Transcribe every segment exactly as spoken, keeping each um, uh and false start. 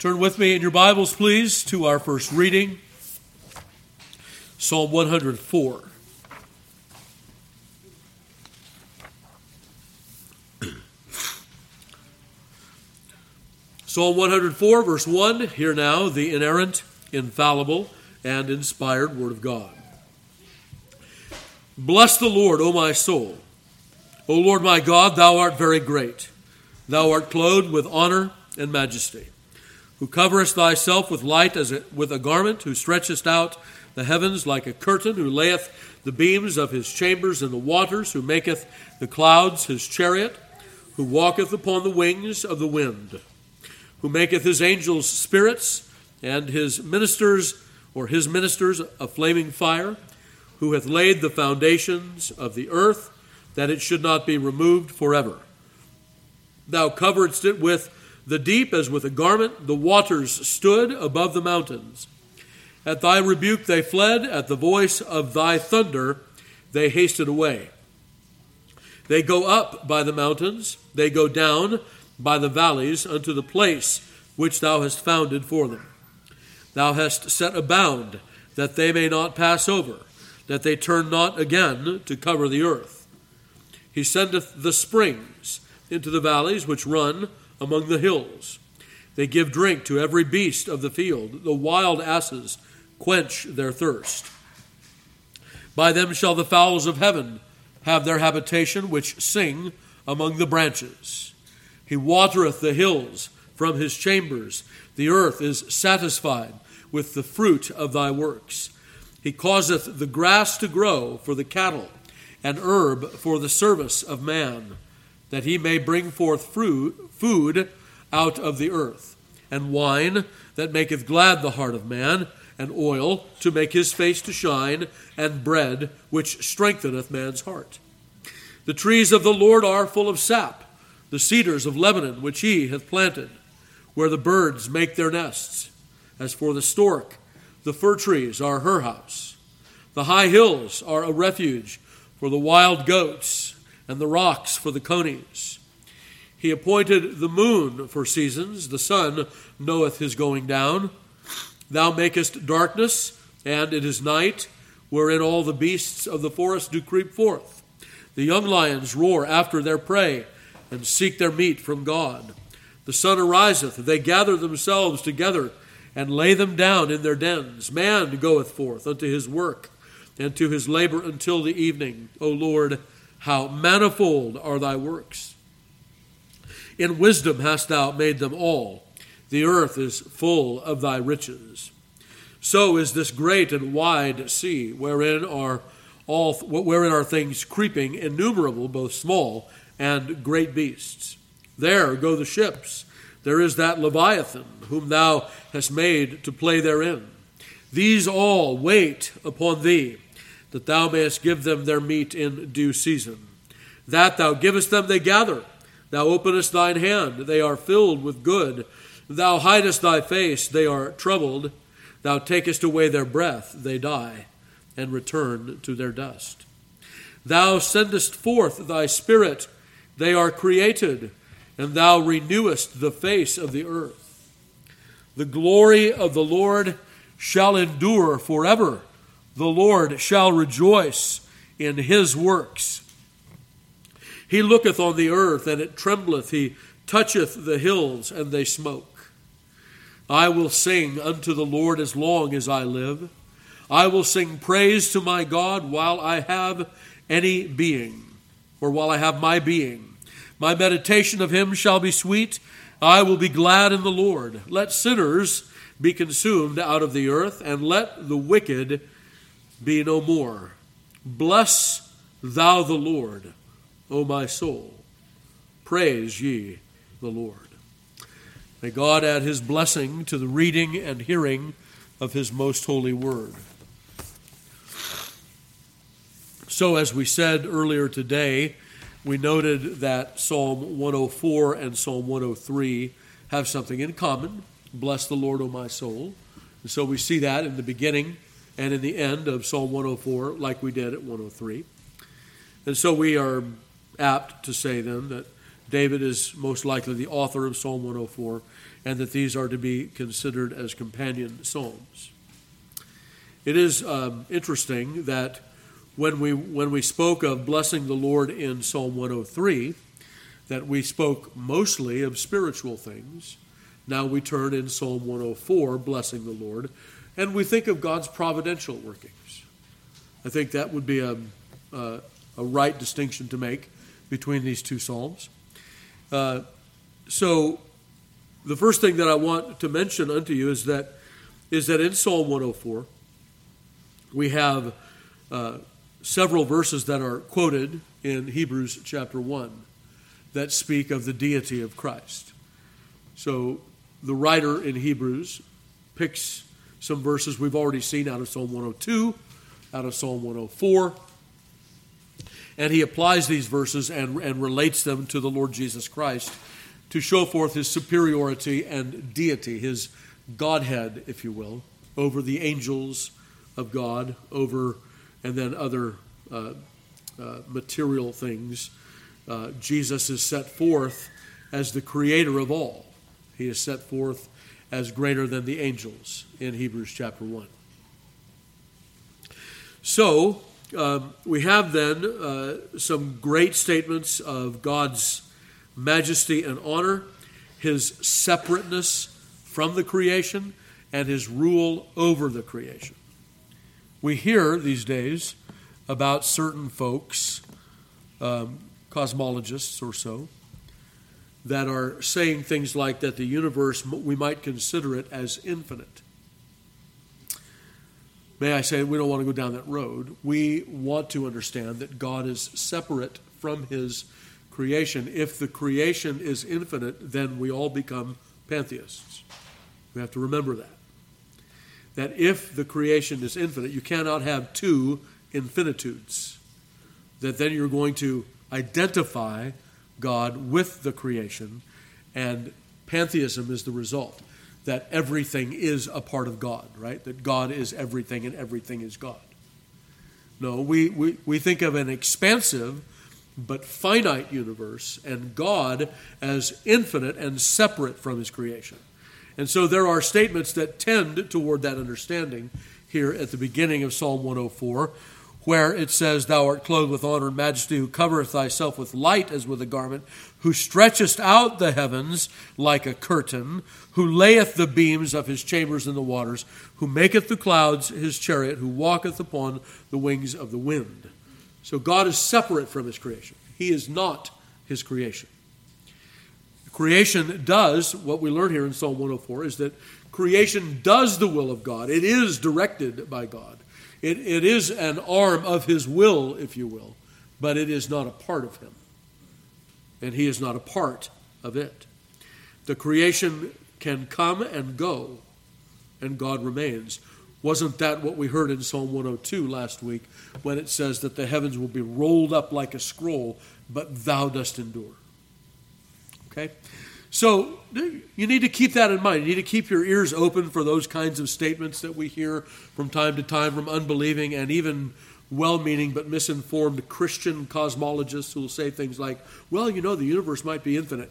Turn with me in your Bibles, please, to our first reading, Psalm one hundred four. Psalm one hundred four, verse one, hear now the inerrant, infallible, and inspired Word of God. Bless the Lord, O my soul. O Lord my God, thou art very great. Thou art clothed with honor and majesty, who coverest thyself with light as a, with a garment, who stretchest out the heavens like a curtain, who layeth the beams of his chambers in the waters, who maketh the clouds his chariot, who walketh upon the wings of the wind, who maketh his angels spirits, and his ministers, or his ministers, a flaming fire, who hath laid the foundations of the earth, that it should not be removed forever. Thou coveredst it with the deep as with a garment, the waters stood above the mountains. At thy rebuke they fled, at the voice of thy thunder they hasted away. They go up by the mountains, they go down by the valleys unto the place which thou hast founded for them. Thou hast set a bound, that they may not pass over, that they turn not again to cover the earth. He sendeth the springs into the valleys which run among the hills. They give drink to every beast of the field. The wild asses quench their thirst. By them shall the fowls of heaven have their habitation, which sing among the branches. He watereth the hills from his chambers. The earth is satisfied with the fruit of thy works. He causeth the grass to grow for the cattle, and herb for the service of man, that he may bring forth fruit, food out of the earth, and wine that maketh glad the heart of man, and oil to make his face to shine, and bread which strengtheneth man's heart. The trees of the Lord are full of sap, the cedars of Lebanon which he hath planted, where the birds make their nests. As for the stork, the fir trees are her house. The high hills are a refuge for the wild goats, and the rocks for the conies. He appointed the moon for seasons, the sun knoweth his going down. Thou makest darkness, and it is night, wherein all the beasts of the forest do creep forth. The young lions roar after their prey, and seek their meat from God. The sun ariseth, they gather themselves together, and lay them down in their dens. Man goeth forth unto his work, and to his labor until the evening. O Lord, how manifold are thy works! In wisdom hast thou made them all. The earth is full of thy riches. So is this great and wide sea, wherein are all wherein are things creeping, innumerable, both small and great beasts. There go the ships. There is that Leviathan, whom thou hast made to play therein. These all wait upon thee, that thou mayest give them their meat in due season. That thou givest them they gather. Thou openest thine hand, they are filled with good. Thou hidest thy face, they are troubled. Thou takest away their breath, they die, and return to their dust. Thou sendest forth thy spirit, they are created, and thou renewest the face of the earth. The glory of the Lord shall endure forever. The Lord shall rejoice in his works. He looketh on the earth, and it trembleth. He toucheth the hills, and they smoke. I will sing unto the Lord as long as I live. I will sing praise to my God while I have any being, or while I have my being. My meditation of him shall be sweet. I will be glad in the Lord. Let sinners be consumed out of the earth, and let the wicked be no more. Bless thou the Lord, O my soul. Praise ye the Lord. May God add his blessing to the reading and hearing of his most holy word. So, as we said earlier today, we noted that Psalm one oh four and Psalm one oh three have something in common. Bless the Lord, O my soul. And so we see that in the beginning and in the end of Psalm one oh four, like we did at one oh three. And so we are apt to say then that David is most likely the author of Psalm one oh four, and that these are to be considered as companion psalms. It is um, interesting that when we when we spoke of blessing the Lord in Psalm one oh three, that we spoke mostly of spiritual things. Now we turn in Psalm one oh four, blessing the Lord, and we think of God's providential workings. I think that would be a, a, a right distinction to make between these two psalms. Uh, so the first thing that I want to mention unto you is that is that in Psalm one oh four, we have uh, several verses that are quoted in Hebrews chapter one that speak of the deity of Christ. So the writer in Hebrews picks some verses we've already seen out of Psalm one oh two, out of Psalm one oh four, and he applies these verses and, and relates them to the Lord Jesus Christ to show forth his superiority and deity, his Godhead, if you will, over the angels of God, over, and then other uh, uh, material things. Uh, Jesus is set forth as the creator of all. He is set forth as greater than the angels in Hebrews chapter one. So, um, we have then uh, some great statements of God's majesty and honor, his separateness from the creation, and his rule over the creation. We hear these days about certain folks, um, cosmologists or so, that are saying things like that the universe, we might consider it as infinite. May I say, we don't want to go down that road. We want to understand that God is separate from his creation. If the creation is infinite, then we all become pantheists. We have to remember that. That if the creation is infinite, you cannot have two infinitudes. That then you're going to identify God with the creation, and pantheism is the result. That everything is a part of God, right? That God is everything and everything is God. No, we, we, we think of an expansive but finite universe and God as infinite and separate from his creation. And so there are statements that tend toward that understanding here at the beginning of Psalm one oh four, where it says, "Thou art clothed with honor and majesty, who covereth thyself with light as with a garment, who stretchest out the heavens like a curtain, who layeth the beams of his chambers in the waters, who maketh the clouds his chariot, who walketh upon the wings of the wind." So God is separate from his creation. He is not his creation. Creation does, what we learn here in Psalm one oh four, is that creation does the will of God. It is directed by God. It, it is an arm of his will, if you will, but it is not a part of him. And he is not a part of it. The creation can come and go, and God remains. Wasn't that what we heard in Psalm one oh two last week, when it says that the heavens will be rolled up like a scroll, but thou dost endure? Okay? So you need to keep that in mind. You need to keep your ears open for those kinds of statements that we hear from time to time from unbelieving and even well-meaning but misinformed Christian cosmologists who will say things like, well, you know, the universe might be infinite.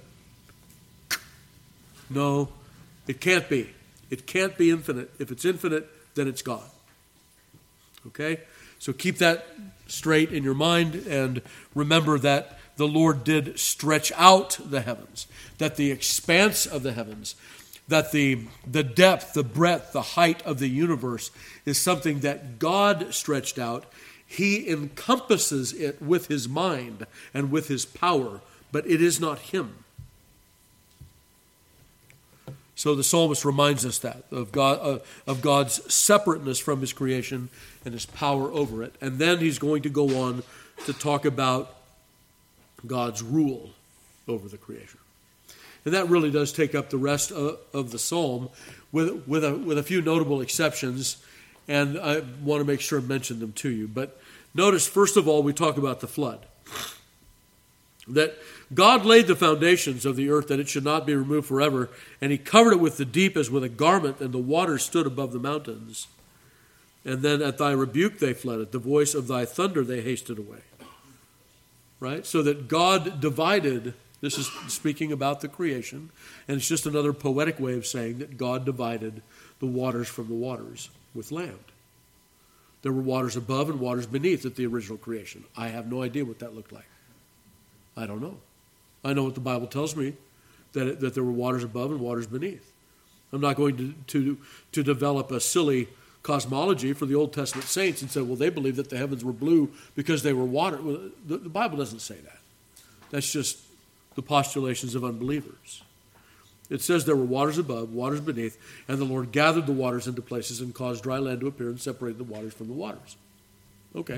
No, it can't be. It can't be infinite. If it's infinite, then it's God. Okay? So keep that straight in your mind and remember that the Lord did stretch out the heavens, that the expanse of the heavens, that the, the depth, the breadth, the height of the universe is something that God stretched out. He encompasses it with his mind and with his power, but it is not him. So the psalmist reminds us that, of God, uh, of God's separateness from his creation and his power over it. And then he's going to go on to talk about God's rule over the creation. And that really does take up the rest of, of the psalm with, with, a, with a few notable exceptions, and I want to make sure I mention them to you. But notice, first of all, we talk about the flood. That God laid the foundations of the earth that it should not be removed forever, and he covered it with the deep as with a garment, and the waters stood above the mountains. And then at thy rebuke they fled, at the voice of thy thunder they hasted away. Right? So that God divided This is speaking about the creation, and it's just another poetic way of saying that God divided the waters from the waters with land. There were waters above and waters beneath at the original creation. I have no idea what that looked like. I don't know. I know what the Bible tells me, that, it, that there were waters above and waters beneath. I'm not going to, to, to develop a silly cosmology for the Old Testament saints and say, well, they believe that the heavens were blue because they were water. Well, the, the Bible doesn't say that. That's just the postulations of unbelievers. It says there were waters above, waters beneath, and the Lord gathered the waters into places and caused dry land to appear and separated the waters from the waters. Okay.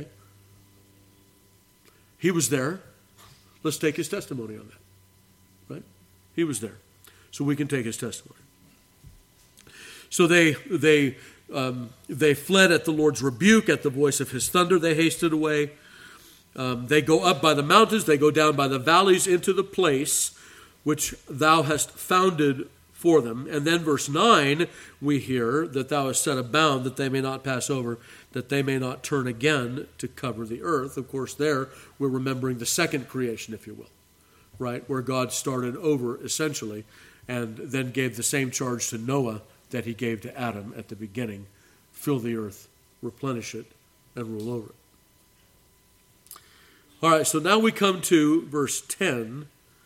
He was there. Let's take his testimony on that. Right? He was there. So we can take his testimony. So they they um, they fled at the Lord's rebuke, at the voice of his thunder they hasted away. Um, they go up by the mountains, they go down by the valleys into the place which thou hast founded for them. And then verse nine, we hear that thou hast set a bound that they may not pass over, that they may not turn again to cover the earth. Of course, there we're remembering the second creation, if you will, right, where God started over essentially and then gave the same charge to Noah that he gave to Adam at the beginning. Fill the earth, replenish it, and rule over it. All right, so now we come to verse ten.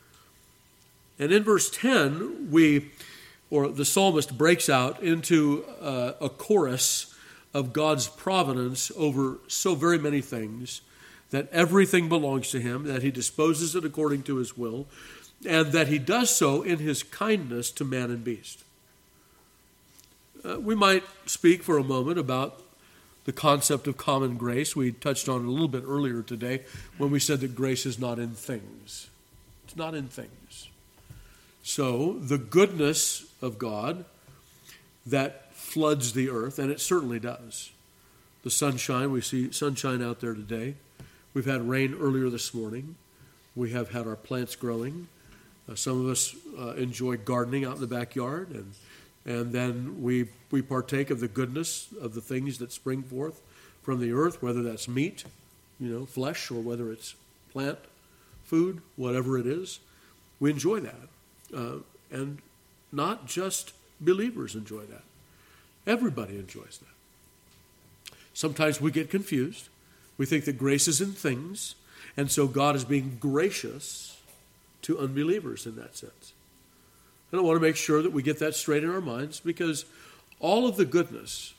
And in verse ten, we, or the psalmist breaks out into uh, a chorus of God's providence over so very many things, that everything belongs to him, that he disposes it according to his will, and that he does so in his kindness to man and beast. Uh, we might speak for a moment about the concept of common grace. We touched on it a little bit earlier today when we said that grace is not in things. It's not in things. So the goodness of God that floods the earth, and it certainly does. The sunshine, we see sunshine out there today. We've had rain earlier this morning. We have had our plants growing. Uh, some of us uh, enjoy gardening out in the backyard, and And then we we partake of the goodness of the things that spring forth from the earth, whether that's meat, you know, flesh, or whether it's plant food, whatever it is. We enjoy that. Uh, and not just believers enjoy that. Everybody enjoys that. Sometimes we get confused. We think that grace is in things, and so God is being gracious to unbelievers in that sense. And I want to make sure that we get that straight in our minds, because all of the goodness,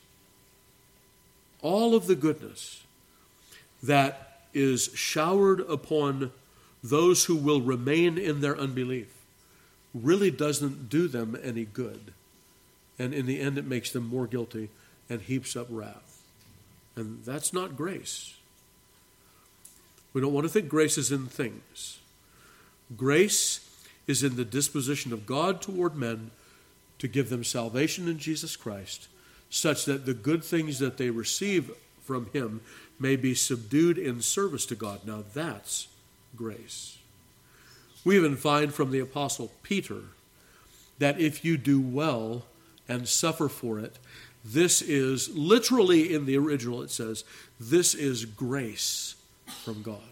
all of the goodness that is showered upon those who will remain in their unbelief really doesn't do them any good. And in the end, it makes them more guilty and heaps up wrath. And that's not grace. We don't want to think grace is in things. Grace is in the disposition of God toward men to give them salvation in Jesus Christ, such that the good things that they receive from him may be subdued in service to God. Now that's grace. We even find from the Apostle Peter that if you do well and suffer for it, this is, literally in the original it says, this is grace from God.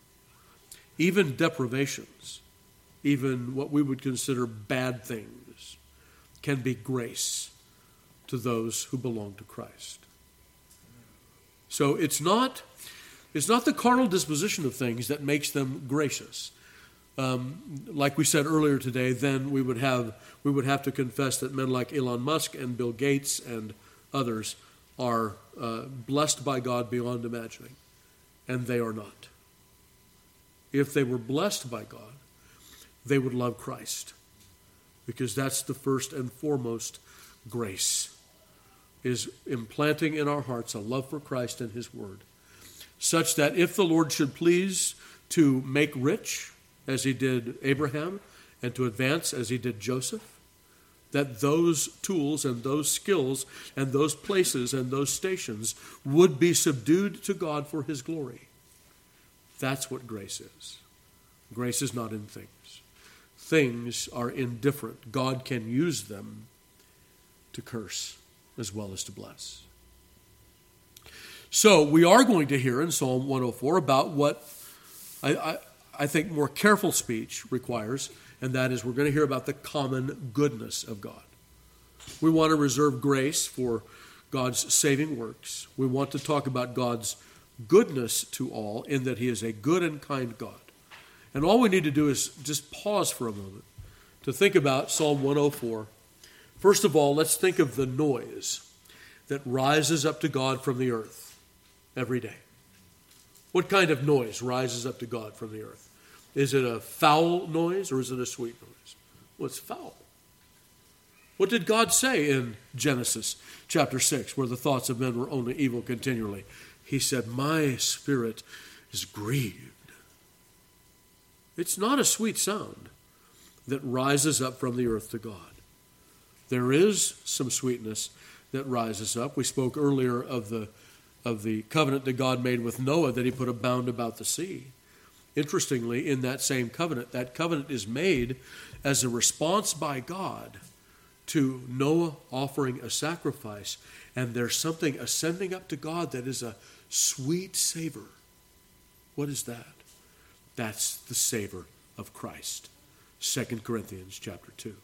Even deprivations, even what we would consider bad things, can be grace to those who belong to Christ. So it's not, it's not the carnal disposition of things that makes them gracious. Um, like we said earlier today, then we would have we would have to confess that men like Elon Musk and Bill Gates and others are uh, blessed by God beyond imagining, and they are not. If they were blessed by God, they would love Christ, because that's the first and foremost grace, is implanting in our hearts a love for Christ and his word, such that if the Lord should please to make rich, as he did Abraham, and to advance as he did Joseph, that those tools and those skills and those places and those stations would be subdued to God for his glory. That's what grace is. Grace is not in things. Things are indifferent. God can use them to curse as well as to bless. So we are going to hear in Psalm one oh four about what I, I I think, more careful speech requires, and that is we're going to hear about the common goodness of God. We want to reserve grace for God's saving works. We want to talk about God's goodness to all in that he is a good and kind God. And all we need to do is just pause for a moment to think about Psalm one oh four. First of all, let's think of the noise that rises up to God from the earth every day. What kind of noise rises up to God from the earth? Is it a foul noise or is it a sweet noise? Well, it's foul. What did God say in Genesis chapter six, where the thoughts of men were only evil continually? He said, my spirit is grieved. It's not a sweet sound that rises up from the earth to God. There is some sweetness that rises up. We spoke earlier of the, of the covenant that God made with Noah, that he put a bound about the sea. Interestingly, in that same covenant, that covenant is made as a response by God to Noah offering a sacrifice, and there's something ascending up to God that is a sweet savor. What is that? That's the savor of Christ. Second Corinthians chapter two.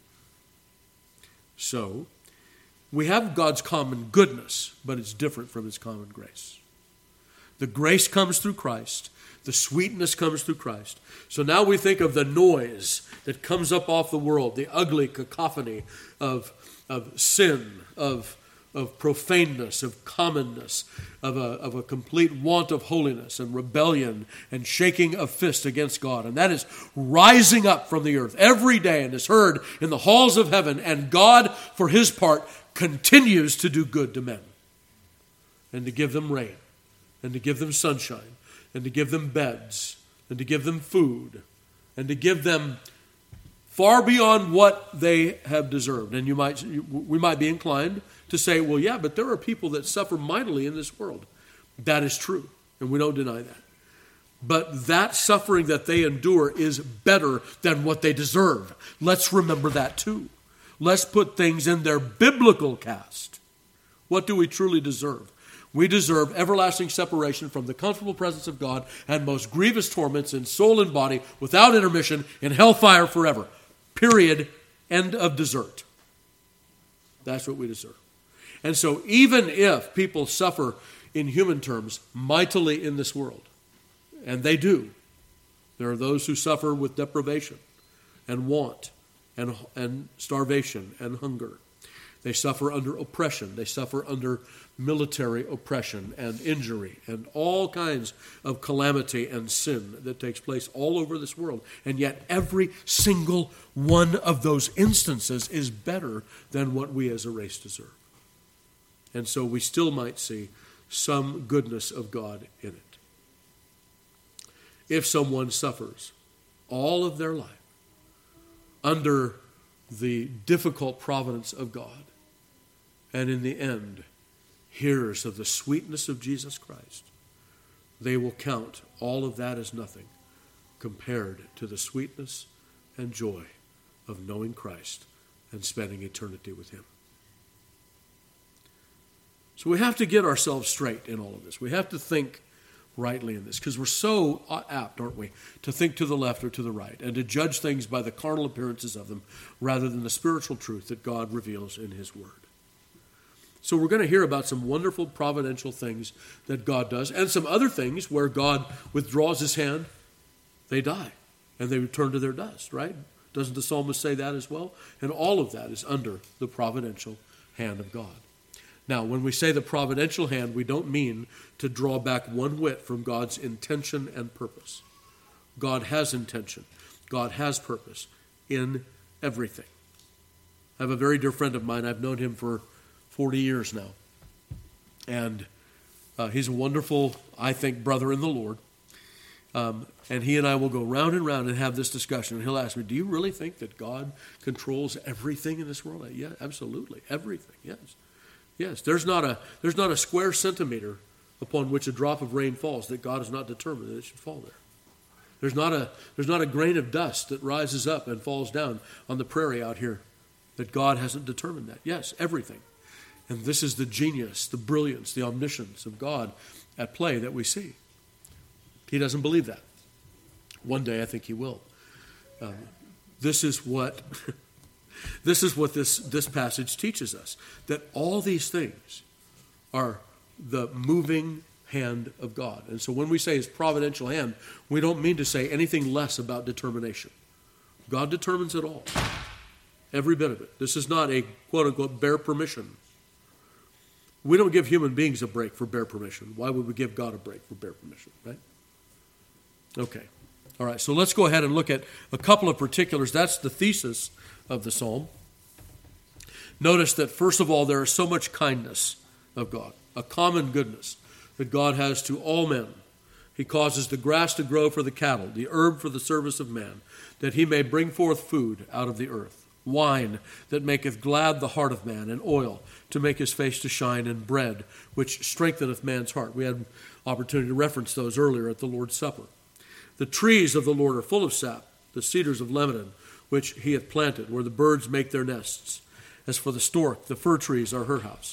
So, we have God's common goodness, but it's different from his common grace. The grace comes through Christ. The sweetness comes through Christ. So now we think of the noise that comes up off the world, the ugly cacophony of, of sin, of, of profaneness, of commonness, of a, of a complete want of holiness and rebellion and shaking of fist against God. And that is rising up from the earth every day and is heard in the halls of heaven. And God, for his part, continues to do good to men and to give them rain and to give them sunshine and to give them beds and to give them food and to give them far beyond what they have deserved. And you might, we might be inclined to say, well, yeah, but there are people that suffer mightily in this world. That is true, and we don't deny that. But that suffering that they endure is better than what they deserve. Let's remember that too. Let's put things in their biblical cast. What do we truly deserve? We deserve everlasting separation from the comfortable presence of God and most grievous torments in soul and body without intermission in hellfire forever. Period. End of dessert. That's what we deserve. And so even if people suffer in human terms mightily in this world, and they do, there are those who suffer with deprivation and want and, and starvation and hunger. They suffer under oppression. They suffer under military oppression and injury and all kinds of calamity and sin that takes place all over this world. And yet every single one of those instances is better than what we as a race deserve. And so we still might see some goodness of God in it. If someone suffers all of their life under the difficult providence of God, and in the end hears of the sweetness of Jesus Christ, they will count all of that as nothing compared to the sweetness and joy of knowing Christ and spending eternity with him. So we have to get ourselves straight in all of this. We have to think rightly in this, because we're so apt, aren't we, to think to the left or to the right and to judge things by the carnal appearances of them rather than the spiritual truth that God reveals in his word. So we're going to hear about some wonderful providential things that God does and some other things where God withdraws his hand, they die, and they return to their dust, right? Doesn't the psalmist say that as well? And all of that is under the providential hand of God. Now, when we say the providential hand, we don't mean to draw back one whit from God's intention and purpose. God has intention. God has purpose in everything. I have a very dear friend of mine. I've known him for forty years now. And uh, he's a wonderful, I think, brother in the Lord. Um, and he and I will go round and round and have this discussion. And he'll ask me, do you really think that God controls everything in this world? I, yeah, absolutely. Everything, yes. Yes, there's not a there's not a square centimeter upon which a drop of rain falls that God has not determined that it should fall there. There's not a there's not a grain of dust that rises up and falls down on the prairie out here that God hasn't determined that. Yes, everything. And this is the genius, the brilliance, the omniscience of God at play that we see. He doesn't believe that. One day I think he will. Um, this is what this is what this, this passage teaches us, that all these things are the moving hand of God. And so when we say his providential hand, we don't mean to say anything less about determination. God determines it all. Every bit of it. This is not a quote-unquote bare permission. We don't give human beings a break for bare permission. Why would we give God a break for bare permission, right? Okay. All right, so let's go ahead and look at a couple of particulars. That's the thesis of the psalm. Notice that, first of all, there is so much kindness of God, a common goodness that God has to all men. He causes the grass to grow for the cattle, the herb for the service of man, that he may bring forth food out of the earth, wine that maketh glad the heart of man, and oil to make his face to shine, and bread which strengtheneth man's heart. We had opportunity to reference those earlier at the Lord's Supper. The trees of the Lord are full of sap, the cedars of Lebanon, which he hath planted, where the birds make their nests. As for the stork, the fir trees are her house.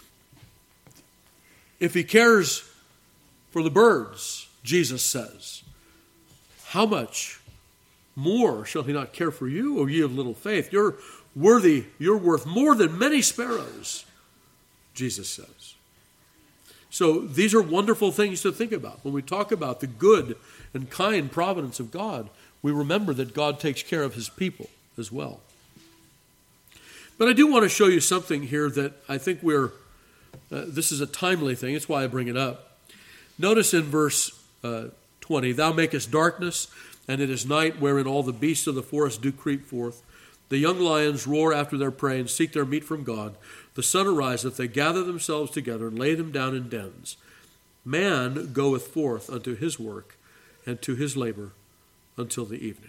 If he cares for the birds, Jesus says, how much more shall he not care for you, O ye of little faith? You're worthy, you're worth more than many sparrows, Jesus says. So these are wonderful things to think about. When we talk about the good and kind providence of God, we remember that God takes care of his people as well. But I do want to show you something here that I think we're, uh, this is a timely thing. It's why I bring it up. Notice in verse uh, twenty, thou makest darkness, and it is night, wherein all the beasts of the forest do creep forth. The young lions roar after their prey and seek their meat from God. The sun ariseth, they gather themselves together and lay them down in dens. Man goeth forth unto his work and to his labor until the evening.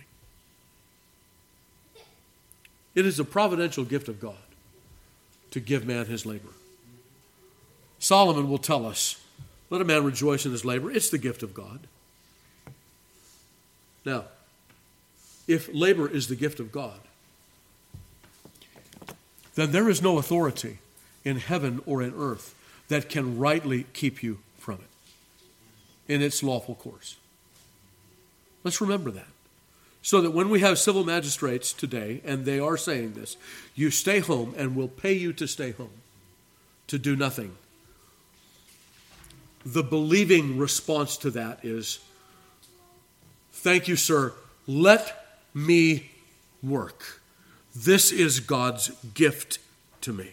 It is a providential gift of God to give man his labor. Solomon will tell us, let a man rejoice in his labor. It's the gift of God. Now, if labor is the gift of God, then there is no authority in heaven or in earth that can rightly keep you from it in its lawful course. Let's remember that. So that when we have civil magistrates today, and they are saying this, you stay home and we'll pay you to stay home, to do nothing. The believing response to that is, thank you, sir, let me work. This is God's gift to me.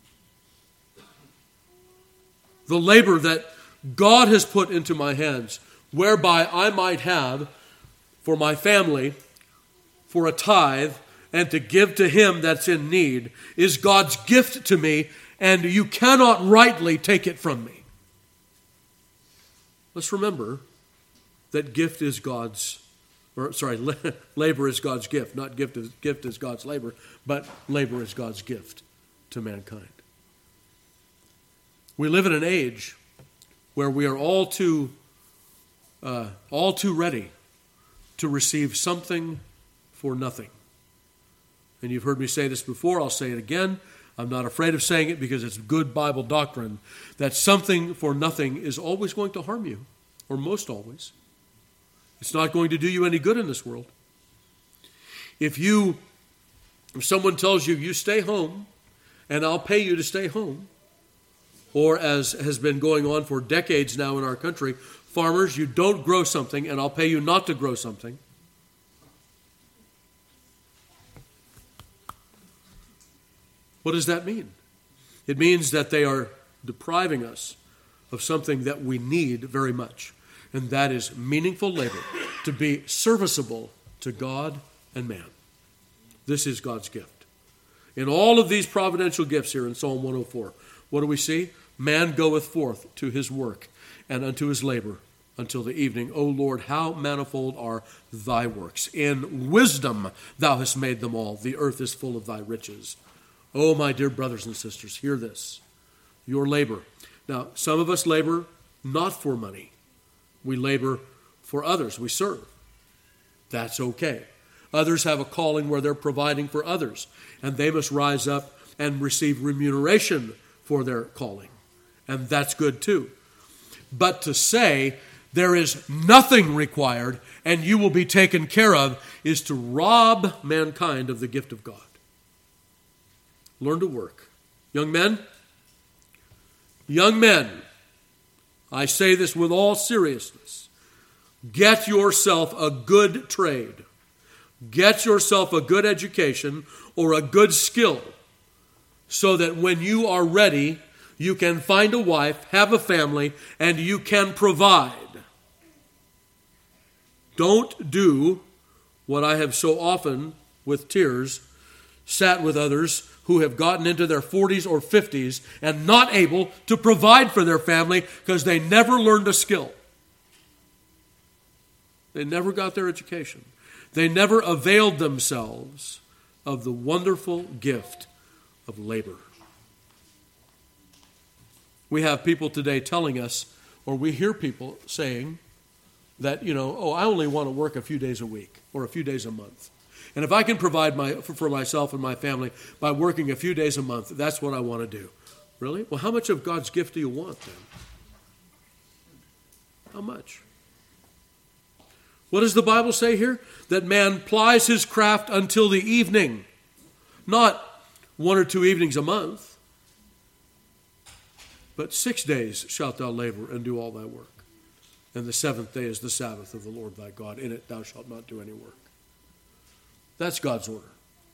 The labor that God has put into my hands, whereby I might have for my family, for a tithe, and to give to him that's in need, is God's gift to me, and you cannot rightly take it from me. Let's remember that gift is God's, or sorry, labor is God's gift. Not gift is, gift is God's labor, but labor is God's gift to mankind. We live in an age where we are all too, uh, all too ready to receive something for nothing. And you've heard me say this before, I'll say it again. I'm not afraid of saying it because it's good Bible doctrine, that something for nothing is always going to harm you, or most always. It's not going to do you any good in this world. If you, if someone tells you, you stay home, and I'll pay you to stay home, or as has been going on for decades now in our country, farmers, you don't grow something, and I'll pay you not to grow something. What does that mean? It means that they are depriving us of something that we need very much, and that is meaningful labor, to be serviceable to God and man. This is God's gift. In all of these providential gifts here in Psalm one oh four, what do we see? Man goeth forth to his work and unto his labor until the evening. O Lord, how manifold are thy works. In wisdom thou hast made them all. The earth is full of thy riches. Oh, my dear brothers and sisters, hear this. Your labor. Now, some of us labor not for money. We labor for others. We serve. That's okay. Others have a calling where they're providing for others, and they must rise up and receive remuneration for their calling. And that's good too. But to say there is nothing required, and you will be taken care of, is to rob mankind of the gift of God. Learn to work. Young men, young men, I say this with all seriousness. Get yourself a good trade. Get yourself a good education or a good skill so that when you are ready, you can find a wife, have a family, and you can provide. Don't do what I have so often, with tears, sat with others who have gotten into their forties or fifties and not able to provide for their family because they never learned a skill. They never got their education. They never availed themselves of the wonderful gift of labor. We have people today telling us, or we hear people saying that, you know, oh, I only want to work a few days a week or a few days a month. And if I can provide my, for myself and my family by working a few days a month, that's what I want to do. Really? Well, how much of God's gift do you want then? How much? What does the Bible say here? That man plies his craft until the evening. Not one or two evenings a month. But six days shalt thou labor and do all thy work. And the seventh day is the Sabbath of the Lord thy God. In it thou shalt not do any work. That's God's order.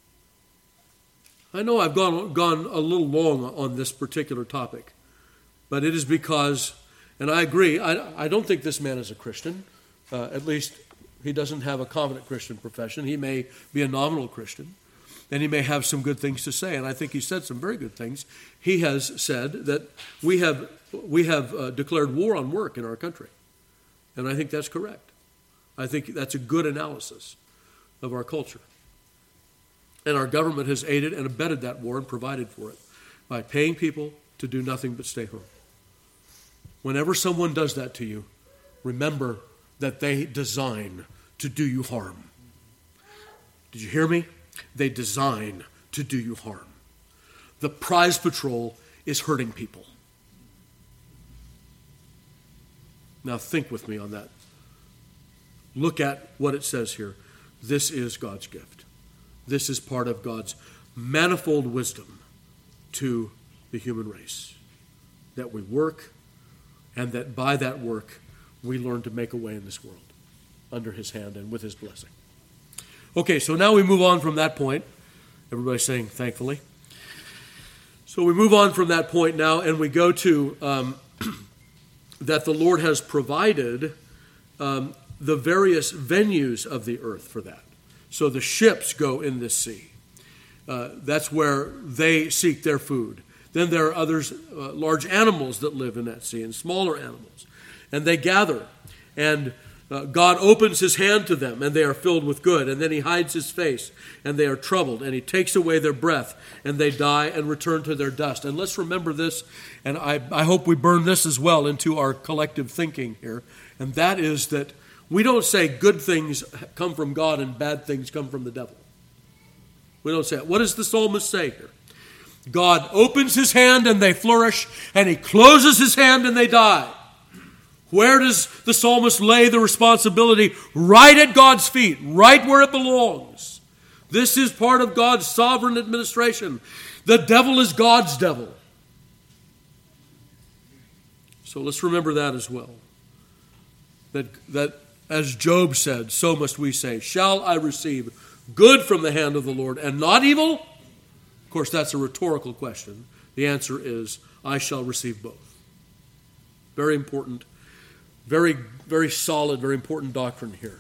I know I've gone, gone a little long on this particular topic, but it is because, and I agree, I, I don't think this man is a Christian. Uh, at least he doesn't have a confident Christian profession. He may be a nominal Christian, and he may have some good things to say, and I think he said some very good things. He has said that we have, we have uh, declared war on work in our country, and I think that's correct. I think that's a good analysis of our culture. And our government has aided and abetted that war and provided for it by paying people to do nothing but stay home. Whenever someone does that to you, remember that they design to do you harm. Did you hear me? They design to do you harm. The prize patrol is hurting people. Now think with me on that. Look at what it says here. This is God's gift. This is part of God's manifold wisdom to the human race. That we work, and that by that work we learn to make a way in this world under his hand and with his blessing. Okay, so now we move on from that point. Everybody's saying thankfully. So we move on from that point now, and we go to um, that the Lord has provided um, the various venues of the earth for that. So the ships go in this sea. Uh, that's where they seek their food. Then there are others, uh, large animals that live in that sea, and smaller animals. And they gather, and uh, God opens his hand to them, and they are filled with good. And then he hides his face, and they are troubled, and he takes away their breath, and they die and return to their dust. And let's remember this, and I, I hope we burn this as well into our collective thinking here, and that is that we don't say good things come from God and bad things come from the devil. We don't say it. What does the psalmist say here? God opens his hand and they flourish, and he closes his hand and they die. Where does the psalmist lay the responsibility? Right at God's feet, right where it belongs. This is part of God's sovereign administration. The devil is God's devil. So let's remember that as well. That, that as Job said, so must we say, shall I receive good from the hand of the Lord and not evil? Of course, that's a rhetorical question. The answer is, I shall receive both. Very important, very, very solid, very important doctrine here.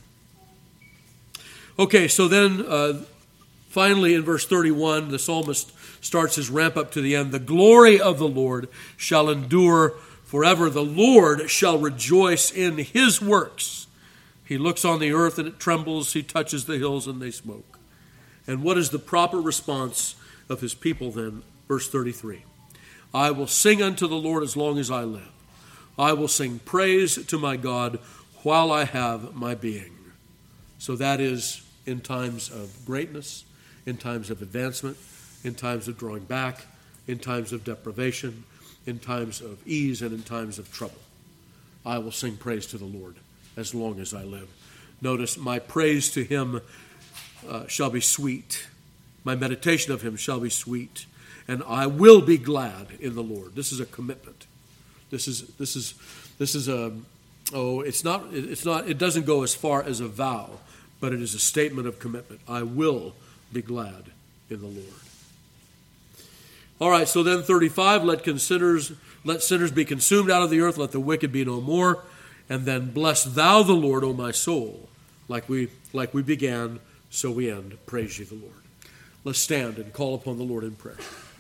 Okay, so then uh, finally in verse thirty-one, the psalmist starts his ramp up to the end. The glory of the Lord shall endure forever. The Lord shall rejoice in his works. He looks on the earth and it trembles. He touches the hills and they smoke. And what is the proper response of his people then? Verse thirty-three. I will sing unto the Lord as long as I live. I will sing praise to my God while I have my being. So that is in times of greatness, in times of advancement, in times of drawing back, in times of deprivation, in times of ease, and in times of trouble. I will sing praise to the Lord as long as I live. Notice, my praise to him uh, shall be sweet. My meditation of him shall be sweet. And I will be glad in the Lord. This is a commitment. This is, this is, this is a, oh, it's not, it's not, it doesn't go as far as a vow, but it is a statement of commitment. I will be glad in the Lord. All right, so then thirty-five, let sinners, let sinners be consumed out of the earth, let the wicked be no more. And then bless thou the Lord, O my soul. Like we, like we began, so we end. Praise ye the Lord. Let's stand and call upon the Lord in prayer.